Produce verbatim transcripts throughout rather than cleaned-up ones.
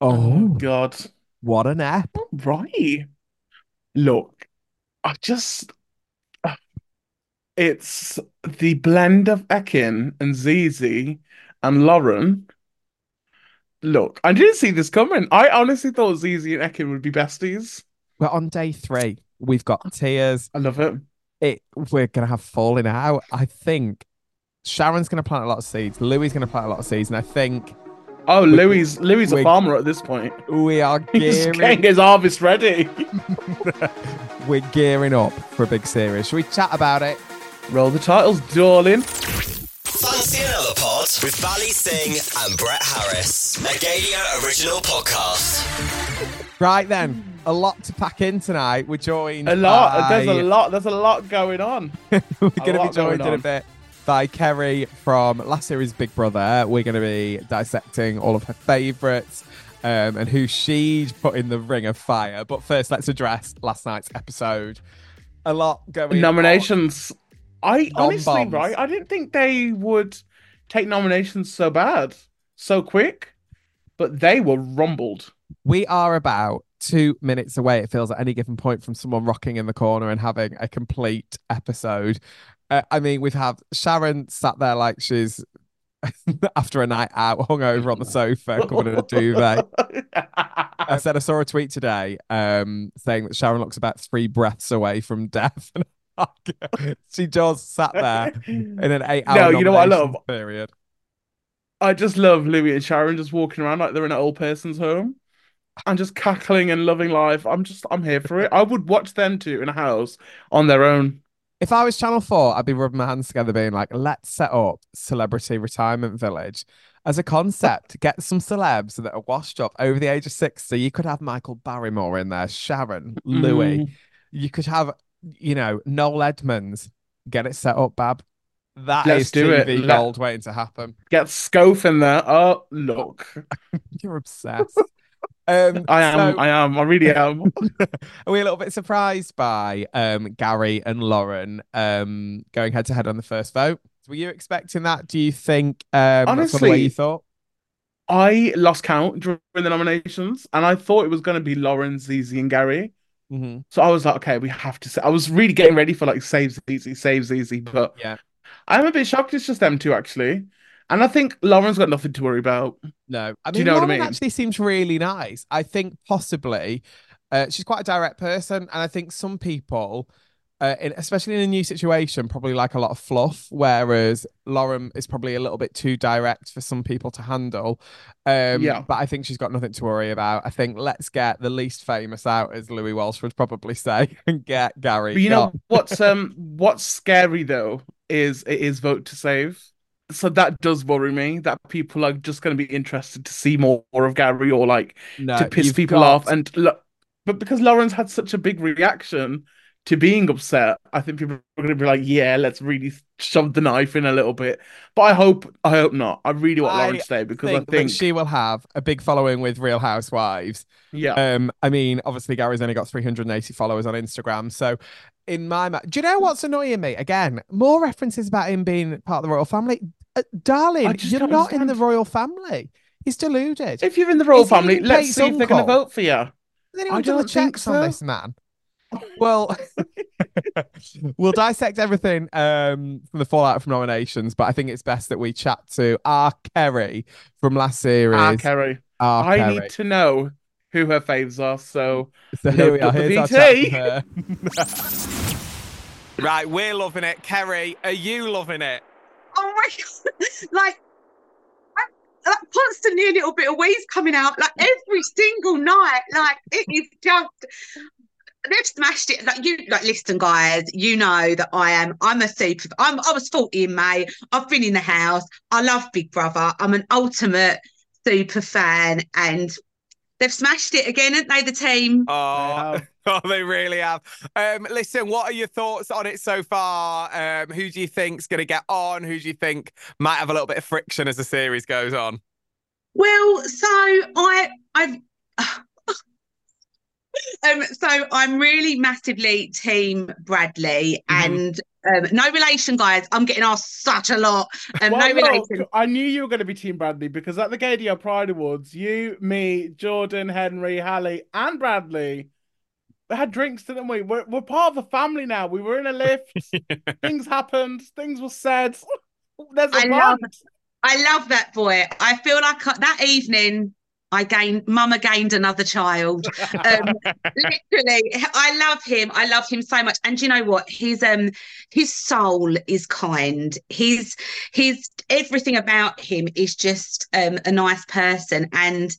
Oh Oh, God. what an app. Right. Look, I just, it's the blend of Ekin and Zizi and Lauren. Look, I didn't see this coming. I honestly thought Zizi and Ekin would be besties. We're on day three. We've got tears. I love it. It we're gonna have falling out. I think Sharon's gonna plant a lot of seeds. Louis gonna plant a lot of seeds, and I think Oh, we Louis, Louis a we farmer at this point. we are He's getting gearing his harvest ready. we're gearing up for a big series. Should we chat about it? Roll the titles, darling. Fancy another pod with Valley Singh and Brett Harris, a Gadio original podcast. Right then, a lot to pack in tonight. We're joined A lot. by There's a lot. There's a lot going on. we're A going to be lot going joined in a on. bit by Kerry from last series Big Brother. We're going to be dissecting all of her favourites um, and who she'd put in the ring of fire. But first, let's address last night's episode. A lot going on. Nominations. I honestly, Non-bombs. right? I didn't think they would take nominations so bad, so quick, but they were rumbled. We are about two minutes away, it feels, at any given point from someone rocking in the corner and having a complete episode. Uh, I mean, we've had Sharon sat there like she's after a night out, hung over on the sofa, covered in a duvet. I said I saw a tweet today um, saying that Sharon looks about three breaths away from death. She just sat there in an No, eight-hour you know what I nomination love? period. I just love Louis and Sharon just walking around like they're in an old person's home and just cackling and loving life. I'm just, I'm here for it. I would watch them two in a house on their own. If I was Channel four, I'd be rubbing my hands together, being like, let's set up Celebrity Retirement Village as a concept. Get some celebs that are washed up over the age of sixty. You could have Michael Barrymore in there, Sharon, Louis. Mm, You could have, you know, Noel Edmonds. Get it set up, Bab. That let's is do it. T V Let gold waiting to happen. get Scope in there. Oh, look. You're obsessed. Um, I am, so I am, I really am. are we a little bit surprised by um Gary and Lauren um going head to head on the first vote? Were you expecting that? Do you think um that's not the way you Honestly, thought? I lost count during the nominations and I thought it was going to be Lauren, Zizi, and Gary. Hmm. So I was like, okay, we have to say, I was really getting ready for like save Zizi, save Zizi, but Yeah. I'm a bit shocked it's just them two actually. And I think Lauren's got nothing to worry about. No, I Do you mean know what I Lauren mean? actually seems really nice. I think possibly uh, she's quite a direct person, and I think some people, uh, in, especially in a new situation, probably like a lot of fluff. Whereas Lauren is probably a little bit too direct for some people to handle. Um, Yeah. but I think she's got nothing to worry about. I think let's get the least famous out, as Louis Walsh would probably say, and get Gary. But you Go know what's um what's scary though is it is vote to save. So that does worry me that people are just going to be interested to see more of Gary or like to No, piss you've people got off. And look, but because Lauren's had such a big reaction to being upset, I think people are going to be like, yeah, let's really shove the knife in a little bit. But I hope, I hope not. I really want Lauren I to stay because I think that think, she will have a big following with Real Housewives. yeah, Um, I mean, obviously Gary's only got three hundred eighty followers on Instagram. So in my mind, do you know what's annoying me? Again, more references about him being part of the royal family. Uh, I darling, just you're don't not in the understand. royal family. He's deluded. If you're in the royal Is he family, even let's Kate's see if they're going to uncle? vote for you. Has I anyone done the don't think checks on so. this man? Well, we'll dissect everything um, from the fallout from nominations, but I think it's best that we chat to our Kerry from last Ah, series. Kerry. Our I need Kerry. to know who her faves are, so So here we load are. up the Here's our chat from V T. her. Right, we're loving it. Kerry, are you loving it? Oh my god! Like, I, like constantly a little bit of wheeze coming out, like every single night. Like it is just they've smashed it. Like you, like listen, guys. You know that I am. I'm a super. I'm. I was forty in May. I've been in the house. I love Big Brother. I'm an ultimate super fan, and they've smashed it again, haven't they? The team. They Oh, have. oh, they really have. Um, listen, what are your thoughts on it so far? Um, who do you think's going to get on? Who do you think might have a little bit of friction as the series goes on? Well, so I, I've. Um, so I'm really massively team Bradley, Mhm. and Um, no relation, guys. I'm getting asked such a lot. Um, Well, no look, relation. I knew you were going to be Team Bradley because at the Gadio Pride Awards, you, me, Jordan, Henry, Hallie, and Bradley had drinks, didn't we? We're, we're part of a family now. We were in a lift. Things happened. Things were said. There's a I love, bond. I love that boy. I feel like I- that evening I gained, Mama gained another child. Um, literally, I love him. I love him so much. And you know what? His um, his soul is kind. His his everything about him is just um a nice person. And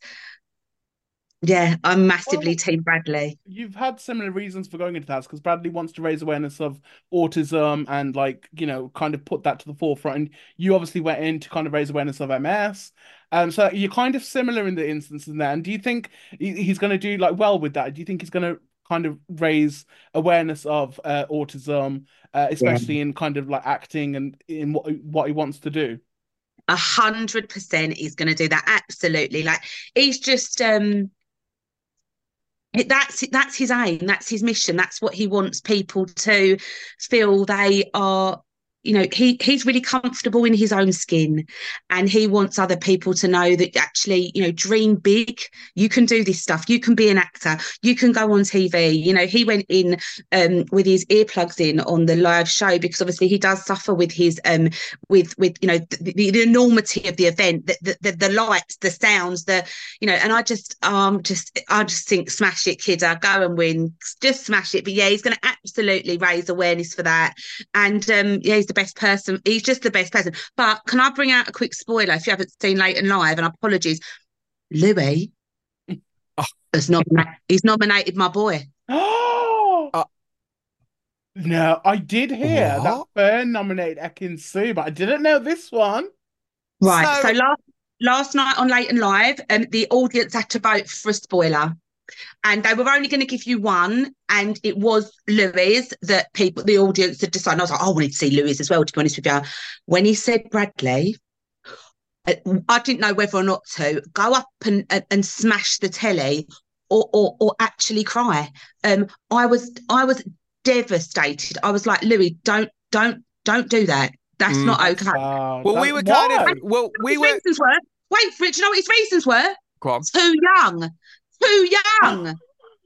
yeah, I'm massively Well, Team Bradley. you've had similar reasons for going into that because Bradley wants to raise awareness of autism and, like, you know, kind of put that to the forefront. And you obviously went in to kind of raise awareness of M S. Um, so you're kind of similar in the instance in there. And do you think he- he's going to do like well with that? Do you think he's going to kind of raise awareness of uh, autism, uh, Yeah. especially in kind of like acting and in what what he wants to do? A hundred percent he's going to do that. Absolutely. Like he's just um it- that's that's his aim, that's his mission, that's what he wants people to feel they are. You know, he he's really comfortable in his own skin, and he wants other people to know that actually, you know, dream big. You can do this stuff. You can be an actor. You can go on T V. You know, he went in um, with his earplugs in on the live show because obviously he does suffer with his um with with you know the, the, the enormity of the event, the, the the the lights, the sounds, the you know. And I just um just I just think smash it, kiddo, go and win, just smash it. But yeah, he's going to absolutely raise awareness for that, and um yeah, he's the best person. He's just the best person. But can I bring out a quick spoiler if you haven't seen Late and Live? And apologies, Louis Oh. has nominated. He's nominated my boy. Oh Uh, no, I did hear that what? Fern nominated Ekin Su, but I didn't know this one. Right. So, So, last last night on Late and Live, um, the audience had to vote for a spoiler, and they were only going to give you one, and it was Louis that people, the audience, had decided. I was like, I wanted to see Louis as well, to be honest with you. When he said Bradley, uh, I didn't know whether or not to go up and and, and smash the telly or, or or actually cry. Um, I was I was devastated. I was like, Louis, don't don't don't do that. That's Mm. not That's okay. bad. well, That- we were kind why? of, well, we His were, reasons were, wait for it. Do you know what his reasons were? go on. Too young. Too young.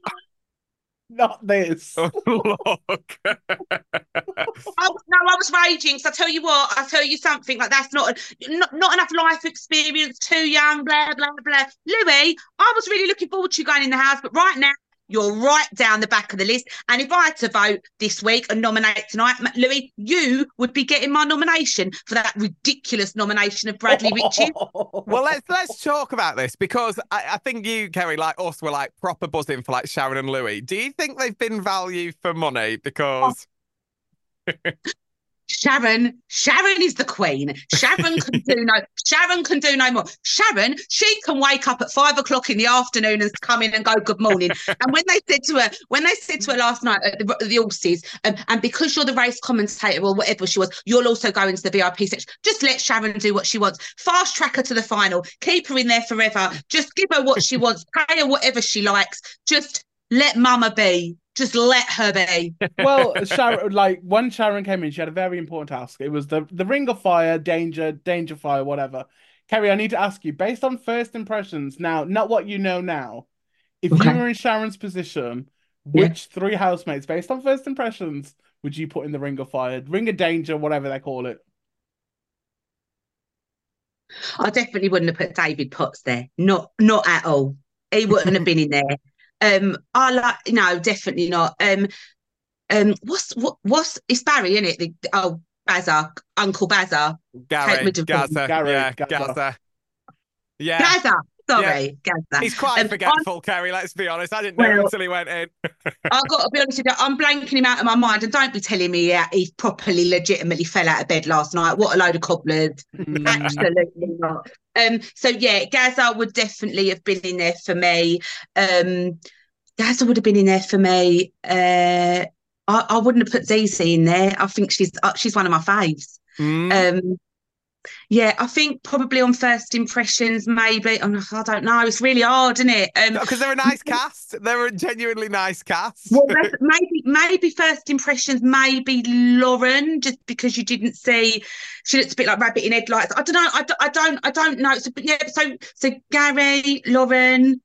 Not this. Oh, look. I was, no, I was raging. So I tell you what, I tell you something like that's not, not not enough life experience. Too young. Blah blah blah. Louis, I was really looking forward to you going in the house, but right now you're right down the back of the list. And if I had to vote this week and nominate tonight, Louis, you would be getting my nomination for that ridiculous nomination of Bradley Ritchie. Well, let's let's talk about this because I, I think you, Kerry, like us, were like proper buzzing for like Sharon and Louis. Do you think they've been value for money? Because Sharon, Sharon is the queen. Sharon can do no, Sharon can do no more. Sharon, she can wake up at five o'clock in the afternoon and come in and go good morning. And when they said to her, when they said to her last night at the, the Horses, um, and because you're the race commentator or whatever she was, you'll also go into the V I P section. Just let Sharon do what she wants. Fast track her to the final. Keep her in there forever. Just give her what she wants. Pay her whatever she likes. Just let Mama be. Just let her be. Well, Sharon, like when Sharon came in, she had a very important task. It was the the Ring of Fire, Danger, Danger Fire, whatever. Kerry, I need to ask you, based on first impressions, now, not what you know now, if you Okay. were in Sharon's position, Yeah. which three housemates, based on first impressions, would you put in the Ring of Fire, Ring of Danger, whatever they call it? I definitely wouldn't have put David Potts there. Not not at all. He wouldn't have been in there. Um, I like no, definitely not. Um, um, what's what what's it's Barry, isn't it? The, oh, Bazza, Uncle Bazza, Kate Gary, Middleton, Gaza, Gary, yeah, Gaza. Gaza, yeah. Gaza. Sorry, Gaza. He's quite Um, forgetful, Kerry. Let's be honest. I didn't know him Well- until he went in. I've got to be honest with you, I'm blanking him out of my mind, and don't be telling me yeah, he properly, legitimately fell out of bed last night. What a load of cobblers! Mm. Absolutely not. Um, so yeah, Gaza would definitely have been in there for me. Um, Gaza would have been in there for me. Uh, I, I wouldn't have put Zizi in there. I think she's uh, she's one of my faves. Mm. Um, Yeah, I think probably on first impressions, maybe. Oh, I don't know. It's really hard, isn't it? Um, Because they're a nice cast. They're a genuinely nice cast. well, that's, maybe maybe first impressions, maybe Lauren, just because you didn't see, she looks a bit like rabbit in headlights. I don't know. I, don't- I don't. I don't know. So, but yeah. So so Gary, Lauren.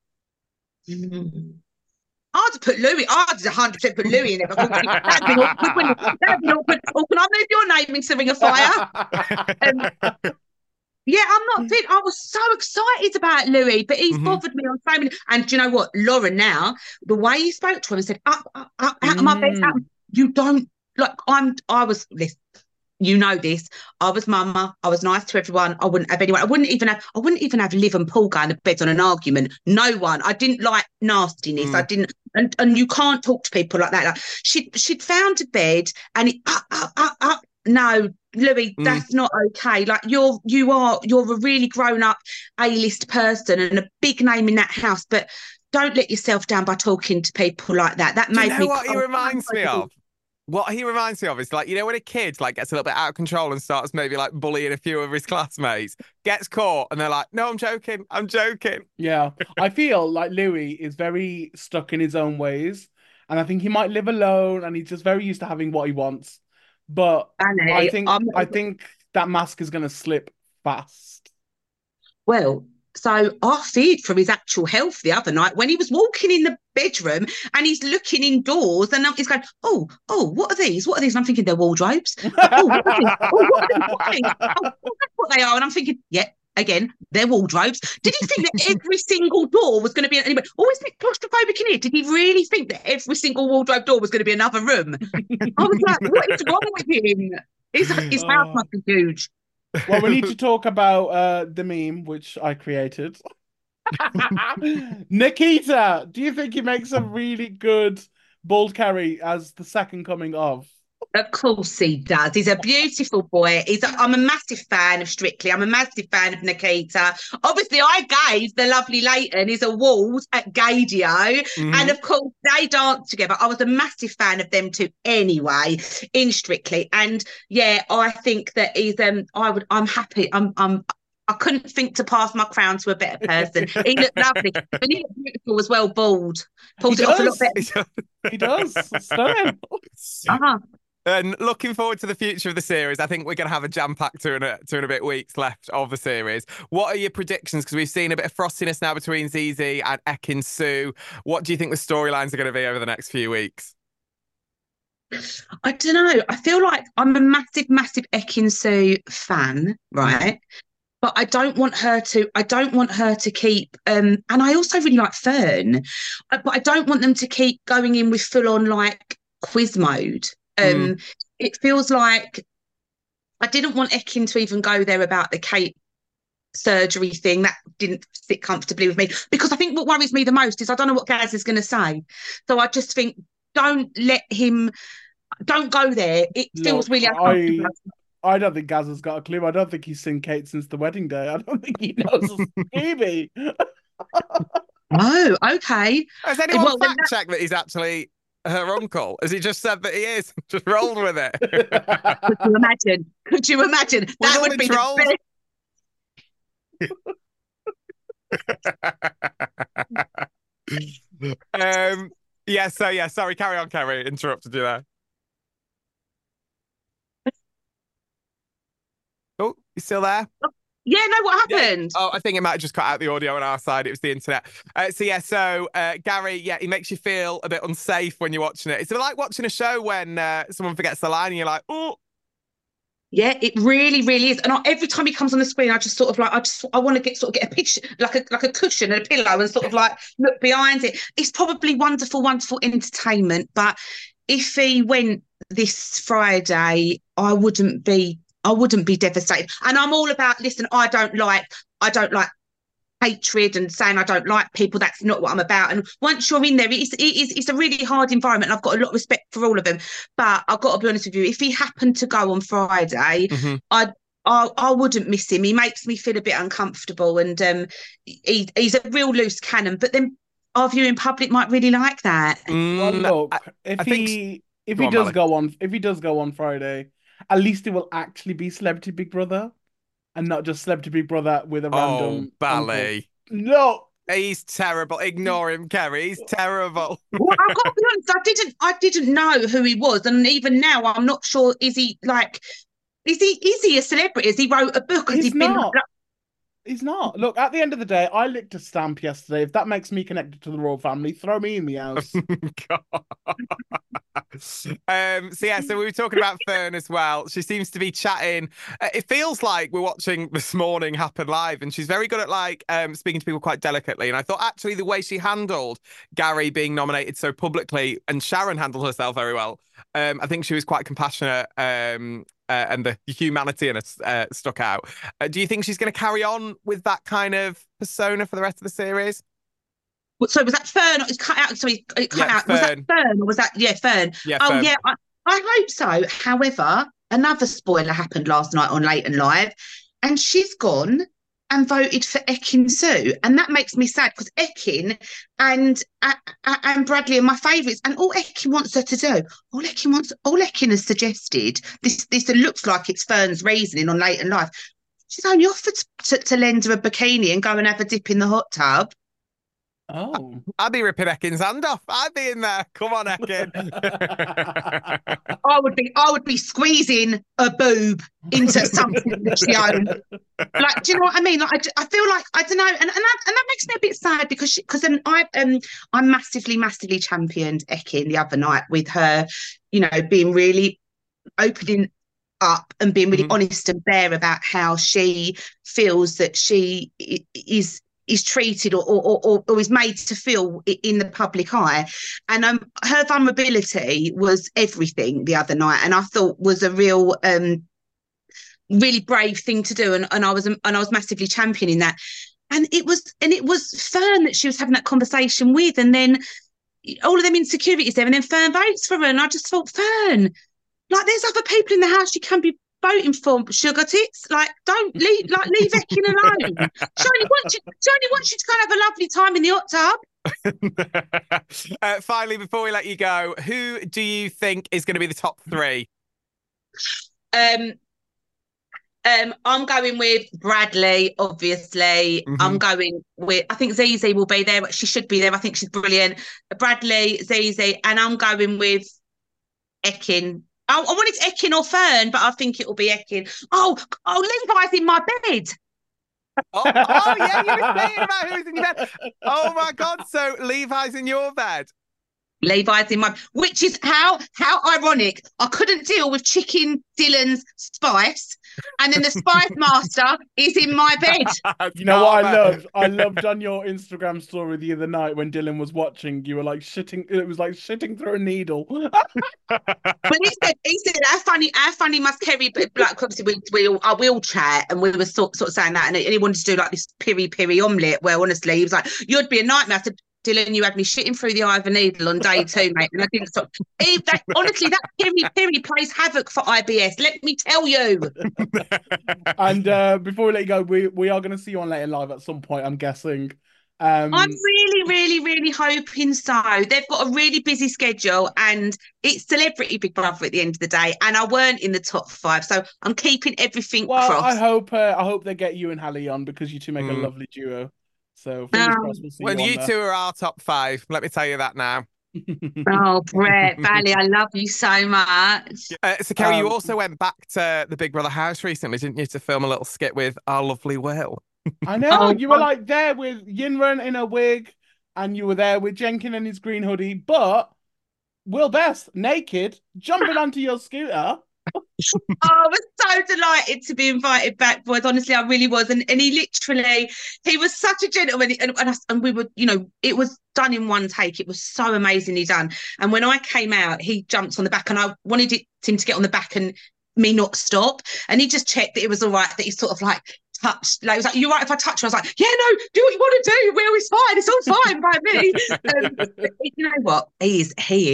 Mm. I'd have put Louis. I'd one hundred percent put Louis in it. That'd be awkward, wouldn't it? That'd be awkward. Or can I move your name into Ring of Fire? Um, Yeah, I'm not fit. I was so excited about Louis, but he's Mhm. bothered me on so many. And do you know what, Lauren? Now the way he spoke to him and said, "Up, up, up, out of my bed." Mm. Out. You don't like. I'm. I was. Listen, you know this. I was mama. I was nice to everyone. I wouldn't have anyone. I wouldn't even have. I wouldn't even have Liv and Paul going to bed on an argument. No one. I didn't like nastiness. Mm. I didn't. And and you can't talk to people like that. Like she she'd found a bed and it up up up up. No, Louis, Mm. that's not okay. Like you're you are you're a really grown up A-list person and a big name in that house, but don't let yourself down by talking to people like that. That Do you made know me what he cry. reminds me of? What he reminds me of is like, you know, when a kid like gets a little bit out of control and starts maybe like bullying a few of his classmates, gets caught, and they're like, "No, I'm joking. I'm joking." Yeah, I feel like Louis is very stuck in his own ways, and I think he might live alone, and he's just very used to having what he wants. But Annie, I think I'm I think that mask is gonna slip fast. well. So I feared for his actual health the other night when he was walking in the bedroom and he's looking indoors and he's going, "Oh, oh, what are these? What are these?" And I'm thinking they're wardrobes. Oh, what are these? Oh, what are these? What are these? Oh, oh, that's what they are. And I'm thinking, yeah, again, they're wardrobes. Did he think that every single door was going to be anyway? Oh, isn't it claustrophobic in here? Did he really think that every single wardrobe door was going to be another room? I was like, what is wrong with him? His, his house Oh. must be huge. Well, we need to talk about uh the meme which I created. Nikita, do you think he makes a really good bald carry as the second coming of? Of course he does. He's a beautiful boy. He's. A, I'm a massive fan of Strictly. I'm a massive fan of Nikita. Obviously, I gave the lovely Leighton his awards at Gadio, Mhm. and of course they danced together. I was a massive fan of them too, anyway, in Strictly. And yeah, I think that he's. Um, I would. I'm happy. I'm. I'm. I couldn't think to pass my crown to a better person. He looked lovely, and he looked beautiful as well, bald. Pulls He it off a lot does. better. He does. Stunning. Uh-huh. And looking forward to the future of the series. I think we're going to have a jam packed two and a two and a bit weeks left of the series. What are your predictions? Because we've seen a bit of frostiness now between Zizi and Ekin Su. What do you think the storylines are going to be over the next few weeks? I don't know. I feel like I'm a massive, massive Ekin Su fan, right? But I don't want her to. I don't want her to keep. Um, and I also really like Fern, uh, but I don't want them to keep going in with full on like quiz mode. Um, it feels like I didn't want Ekin to even go there about the Kate surgery thing. That didn't sit comfortably with me because I think what worries me the most is I don't know what Gaz is going to say. So I just think don't let him. Don't go there. It feels Look, really I uncomfortable. I don't think Gaz has got a clue. I don't think he's seen Kate since the wedding day. I don't think he knows Scooby. Oh, okay. Has anyone Well, then fact checked that he's actually her uncle? Has he just said that he is? Just rolled with it. Could you imagine? Could you imagine? With That all would the be trolls. the best. um. Yeah. So yeah. Sorry. Carry on, Kerry. Interrupted you there. Oh, you still there? Yeah, no, what Yeah. happened? Oh, I think it might have just cut out the audio on our side. It was the internet. Uh, so yeah, so uh, Gary, yeah, he makes you feel a bit unsafe when you're watching it. It's like watching a show when uh, someone forgets the line and you're like, oh. Yeah, it really, really is. And I, every time he comes on the screen, I just sort of like, I just, I want to get sort of get a picture, like a like a cushion and a pillow, and sort of like look behind it. It's probably wonderful, wonderful entertainment. But if he went this Friday, I wouldn't be, I wouldn't be devastated. And I'm all about, listen, I don't like, I don't like hatred and saying I don't like people. That's not what I'm about. And once you're in there, it's it is it's a really hard environment. And I've got a lot of respect for all of them. But I've got to be honest with you, if he happened to go on Friday, Mm-hmm. I'd I, I wouldn't miss him. He makes me feel a bit uncomfortable, and um, he, he's a real loose cannon. But then our viewing public might really like that. Well, Mm, look, I, if I think he if Go he on, does Molly. go on if he does go on Friday, at least it will actually be Celebrity Big Brother. and not just Celebrity Big Brother with a Oh, random uncle. Bally. No. He's terrible. Ignore him, Kerry. He's terrible. Well, I've got to be honest, I didn't I didn't know who he was, and even now I'm not sure. Is he like? Is he is he a celebrity? Has he wrote a book? Has He's he been? not. He's not. Look, at the end of the day, I licked a stamp yesterday. If that makes me connected to the royal family, throw me in the house. um, so yeah, so we were talking about Fern as well. She seems to be chatting. Uh, it feels like we're watching This Morning happen live, and she's very good at like um, speaking to people quite delicately. And I thought actually the way she handled Gary being nominated so publicly, and Sharon handled herself very well. Um, I think she was quite compassionate. Um, Uh, and the humanity in it uh, stuck out. Uh, do you think she's going to carry on with that kind of persona for the rest of the series? So was that Fern? It cut out. Sorry, it cut Yeah, out. Was that Fern. Fern or was that yeah Fern? Yeah, Oh Fern. yeah, I, I hope so. However, another spoiler happened last night on Late and Live, and she's gone and voted for Ekin Su, and that makes me sad because Ekin and uh, uh, and Bradley are my favourites, and all Ekin wants her to do, all Ekin wants, all Ekin has suggested. This this looks like it's Fern's reasoning on Late and Live. She's only offered to, to lend her a bikini and go and have a dip in the hot tub. Oh. I'd be ripping Ekin's hand off. I'd be in there. Come on, Ekin. I would be, I would be squeezing a boob into something that she owned. Like, do you know what I mean? Like, I, I feel like I don't know, and and that, and that makes me a bit sad because because um, I um I massively massively championed Ekin the other night with her, you know, being really opening up and being really Mhm. honest and bare about how she feels that she i- is. is treated or, or or or is made to feel in the public eye, and um her vulnerability was everything the other night, and I thought was a real um really brave thing to do, and, and I was and I was massively championing that, and it was and it was Fern that she was having that conversation with, and then all of them insecurities there, and then Fern votes for her, and I just thought, Fern, like there's other people in the house you can be voting for, sugar tits. Like, don't leave, like leave Ekin alone. She only wants you. She only wants you to go and have a lovely time in the hot tub. uh, finally, before we let you go, who do you think is going to be the top three? Um, um, I'm going with Bradley. Obviously, Mhm. I'm going with. I think Zizi will be there. She should be there. I think she's brilliant. Bradley, Zizi, and I'm going with Ekin. I, I wanted Ekin or Fern, but I think it will be Ekin. Oh, oh, Levi's in my bed. Oh, oh yeah, you were saying about who's in your bed. Oh my God! So Levi's in your bed. Levi's in my, which is how how ironic. I couldn't deal with Chicken Dylan's spice, and then the spice master is in my bed. You know what I Karma. loved? I loved on your Instagram story the other night when Dylan was watching. You were like shitting. It was like shitting through a needle. But he said, he said, how funny, how funny must Kerry be? Like, obviously, we we all, uh, we all chat, and we were sort sort of saying that, and he wanted to do like this piri piri omelette. Well, honestly, he was like, "You'd be a nightmare." I said, Dylan, you had me shitting through the eye of a needle on day two, mate, and I didn't stop. He, that, honestly, that piri piri plays havoc for I B S. Let me tell you. And uh, before we let you go, we we are going to see you on Late and Live at some point, I'm guessing. Um, I'm really, really, really hoping so. They've got a really busy schedule, and it's Celebrity Big Brother at the end of the day. And I weren't in the top five, so I'm keeping everything well, crossed. I hope uh, I hope they get you and Hallie on because you two make a Mm. lovely duo. So fingers Um, crossed we'll see Well, you on you there. two are our top five. Let me tell you that now. Oh, Brett, Valley, I love you so much. Uh, so, Kerry, you Um, also went back to the Big Brother house recently, didn't you, to film a little skit with our lovely Will? I know Oh, you were God. like there with Yinrun in a wig, and you were there with Jenkin in his green hoodie, but Will Best naked jumping onto your scooter. Oh, I was so delighted to be invited back, boys. Honestly, I really was. And and he literally, he was such a gentleman. And, and, us- and we were, you know, it was done in one take. It was so amazingly done. And when I came out, he jumped on the back, and I wanted it, him to get on the back and me not stop. And he just checked that it was all right, that he sort of like touched, like, he was like, "You're right if I touch you?" I was like, "Yeah, no, do what you want to do. Will is fine. It's all fine by me." Um, but you know what? He is, he is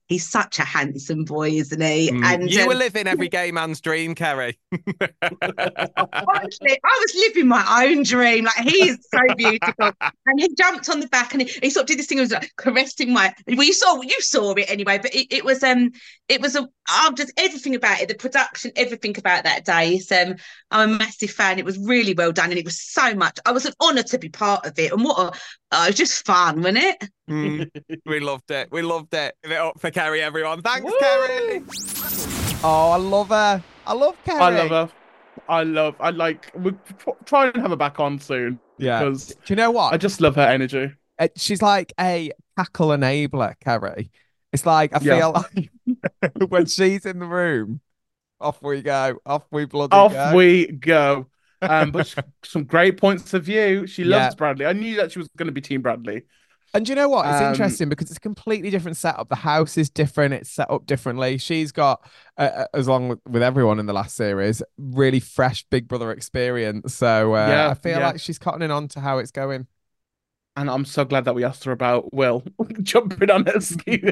he's such a handsome boy, isn't he? Mm. And you um, were living every gay man's dream, Kerry. honestly, I was living my own dream. Like, he is so beautiful. And he jumped on the back and he, he sort of did this thing. He was like caressing my. Well, you saw you saw it anyway. But it, it was um it was a oh, just everything about it, the production, everything about that day. It's, um, I'm a massive fan. It was really well done, and it was so much. I was an honour to be part of it, and what a oh, it was just fun, wasn't it? Mm, we loved it. We loved it. Give it up for Kerry, everyone. Thanks, Woo! Kerry. Oh, I love her. I love Kerry. I love her. I love. I like. We're trying to have her back on soon. Yeah. Because do you know what? I just love her energy. Uh, she's like a cackle enabler, Kerry. It's like I Yeah. feel like when she's in the room, off we go. Off we bloody Off go. we go. Um, but some great points of view. She loves Yeah. Bradley. I knew that she was going to be Team Bradley. And do you know what? It's Um, interesting because it's a completely different setup. The house is different. It's set up differently. She's got, uh, uh, as long with, with everyone in the last series, really fresh Big Brother experience. So uh, Yeah, I feel yeah. like she's cottoning on to how it's going. And I'm so glad that we asked her about Will jumping on her ski.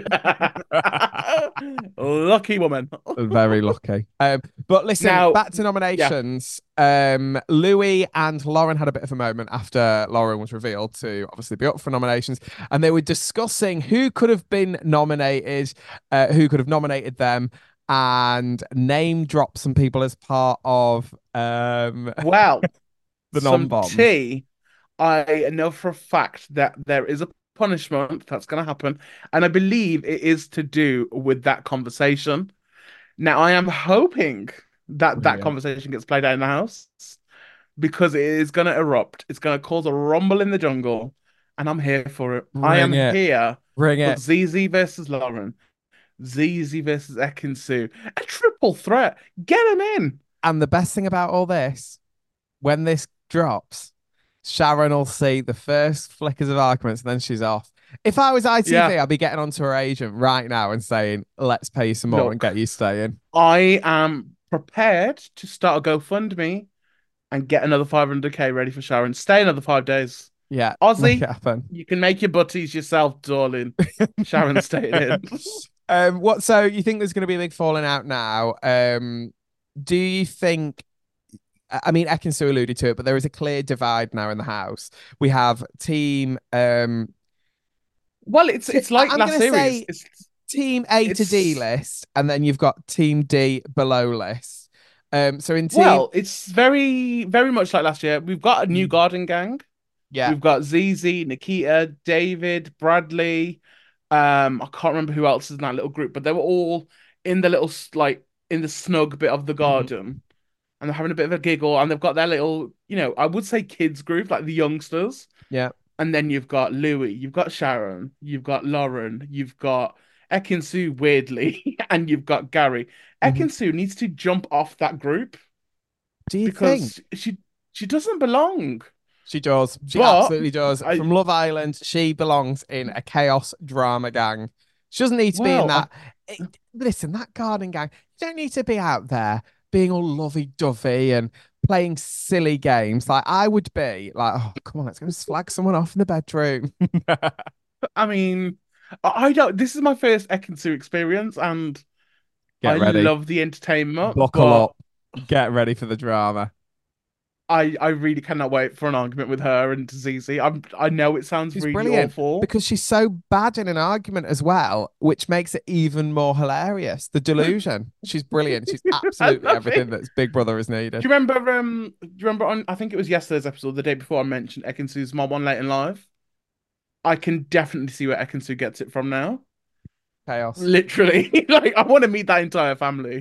Lucky woman. Very lucky. Um, but listen, Now- back to nominations. Um, Louis and Lauren had a bit of a moment after Lauren was revealed to obviously be up for nominations, and they were discussing who could have been nominated, uh, who could have nominated them, and name drop some people as part of um Well, the some non-bomb. tea. I know for a fact that there is a punishment that's going to happen, and I believe it is to do with that conversation. Now, I am hoping that that Brilliant. conversation gets played out in the house because it is going to erupt. It's going to cause a rumble in the jungle, and I'm here for it. I am Bring it. here Bring for it. Z Z versus Lauren, Z Z versus Ekin-Su, a triple threat. Get them in. And the best thing about all this, when this drops, Sharon will see the first flickers of arguments and then she's off. If I was I T V, Yeah. I'd be getting onto her agent right now and saying, let's pay you some more Look. and get you staying. I am prepared to start a GoFundMe and get another five hundred K ready for Sharon. Stay another five days. Yeah. Ozzy. Make it happen. You can make your butties yourself, darling. Sharon staying in. Um, what? So you think there's going to be a big falling out now? Um, do you think? I mean, Ekin-Su alluded to it, but there is a clear divide now in the house. We have team, um, Well, it's it's like I'm last gonna series. say- It's, team A to It's- D list, and then you've got team D below list. Um, so in team, well, it's very very much like last year. We've got a new Mm. garden gang. yeah, We've got Z Z, Nikita, David, Bradley. Um, I can't remember who else is in that little group, but they were all in the little s- like in the snug bit of the garden, and they're having a bit of a giggle, and they've got their little, you know, I would say kids group, like the youngsters. yeah. And then you've got Louis, you've got Sharon, you've got Lauren, you've got Ekin-Su weirdly, and you've got Gary. Mhm. Ekin-Su needs to jump off that group Do you think because she she doesn't belong. she does? She But absolutely does. I- From Love Island, she belongs in a chaos drama gang. She doesn't need to be in Well, that. It- listen, that garden gang. You don't need to be out there being all lovey-dovey and playing silly games. Like I would be like, oh, come on, let's go slag someone off in the bedroom. I mean, I I don't. This is my first Ekin-Su experience, and Get I ready. love the entertainment. Buckle but up. Get ready for the drama. I I really cannot wait for an argument with her and Z Z. I'm I know it sounds She's really brilliant awful. because she's so bad in an argument as well, which makes it even more hilarious. The delusion. She's brilliant. She's absolutely love everything it. that Big Brother is Do needed. you remember? Um, do you remember on? I think it was yesterday's episode, the day before, I mentioned Ekin-Su's mom on Late and Live. I can definitely see where Ekin-Su gets it from now. Chaos. Literally, like I want to meet that entire family.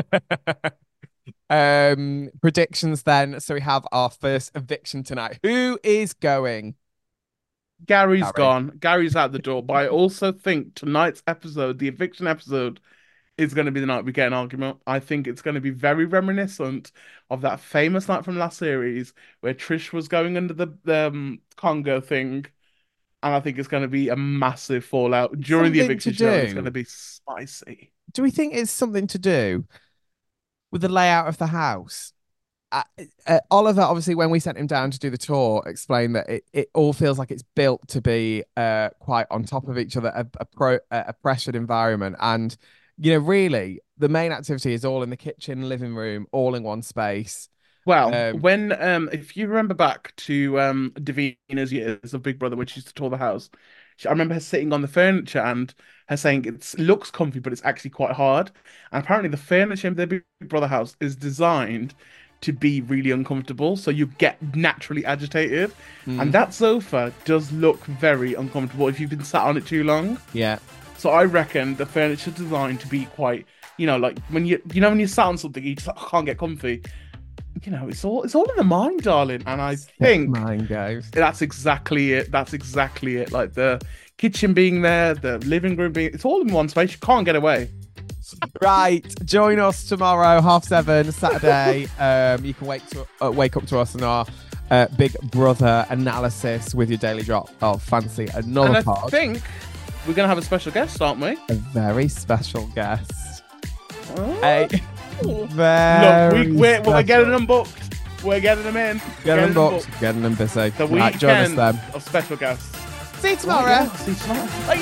um, predictions then. So we have our first eviction tonight. Who is going? Gary's Gary. gone. Gary's out the door. But I also think tonight's episode, the eviction episode, is going to be the night we get an argument. I think it's going to be very reminiscent of that famous night from last series where Trish was going under the, the um, Congo thing. And I think it's going to be a massive fallout during the Something eviction to show. It's do. going to be spicy. Do we think it's something to do with the layout of the house? uh, uh, Oliver, obviously, when we sent him down to do the tour, explained that it, it all feels like it's built to be uh, quite on top of each other, a, a, pro, a pressured environment. And, you know, really, the main activity is all in the kitchen, living room, all in one space. Well, Um, when um, if you remember back to um Davina's years of Big Brother, when she used to tour the house, she, I remember her sitting on the furniture and her saying it looks comfy, but it's actually quite hard. And apparently, the furniture in the Big Brother house is designed to be really uncomfortable, so you get naturally agitated. mm, And that sofa does look very uncomfortable if you've been sat on it too long. yeah. So I reckon the furniture designed to be quite, you know, like when you you know when you sat on something, you just like, can't get comfy. You know, it's all it's all in the mind, darling. And I think Mind goes. that's exactly it. That's exactly it. Like the kitchen being there, the living room being, it's all in one space. You can't get away. Right, join us tomorrow, half seven, Saturday. um, you can wake to uh, wake up to us in our uh, Big Brother analysis with your daily drop of Fancy Another And I Pod. think we're gonna have a special guest, aren't we? A very special guest. Oh. A Look, very we, we're, we're special- getting them booked. We're getting them in. Get them Getting booked, getting them busy. The Right, join us weekend then. of special guests. See you Oh, tomorrow. yeah, see you tomorrow. Bye.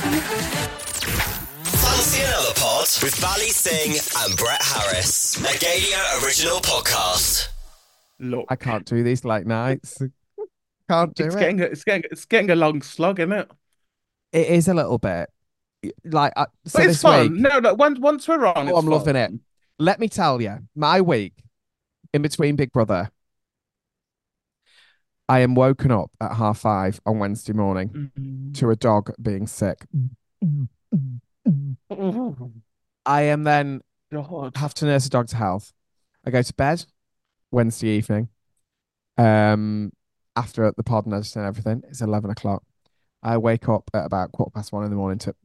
Fancy Another Pod with Bally Singh and Brett Harris. A Gadia original podcast. Look, I can't do these late nights. Can't do it's it. getting a, it's getting it's getting a long slog, isn't it? It is a little bit. Like, uh, so But it's this fun. week, No, no. Once once we're on, oh, it's I'm loving fun. it. Let me tell you, my week in between Big Brother, I am woken up at half five on Wednesday morning Mm. to a dog being sick. Oh, I am then God. have to nurse a dog to health. I go to bed Wednesday evening. Um, after the pod and editing and everything, it's eleven o'clock. I wake up at about quarter past one in the morning to.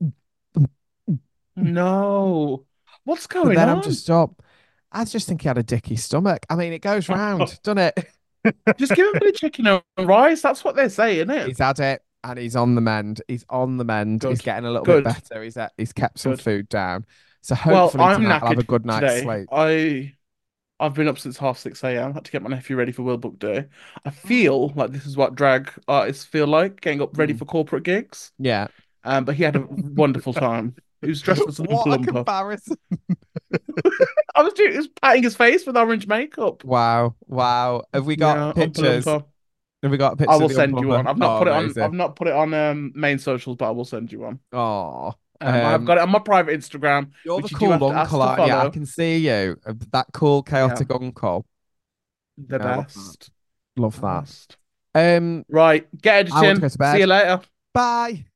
No. What's So going then on? I'm just up. I just think he had a dicky stomach. I mean, it goes round, doesn't it? Just give him a bit of chicken and rice. That's what they say, isn't it? He's had it and he's on the mend. He's on the mend. He's Good. getting a little Good. bit better. He's uh, he's kept some Good. food down. So Well, hopefully I'm tonight I'll have a knackered good night's today. sleep. I I've been up since half six a m. Had to get my nephew ready for World Book Day. I feel like this is what drag artists feel like, getting up ready Mm. for corporate gigs. Yeah. Um, but he had a wonderful time. He was dressed as an What a Oompa Loompa. comparison. I was doing, he was patting his face with orange makeup. Wow. Wow. Have we got Yeah, Oompa pictures? Loompa. Have we got pictures? I of will the send you Oompa one. I've not Loompa? put it Oh, on. amazing. I've not put it on um main socials, but I will send you one. Oh, Um, I've um, got it on my private Instagram, you're which the you do cool have to ask uncle, to aren't you? I follow. can see you. uh, That cool, chaotic uncle. The I love that. best. Love The that. best. Um, Right, get I want to editing. go to bed. See you later. bye.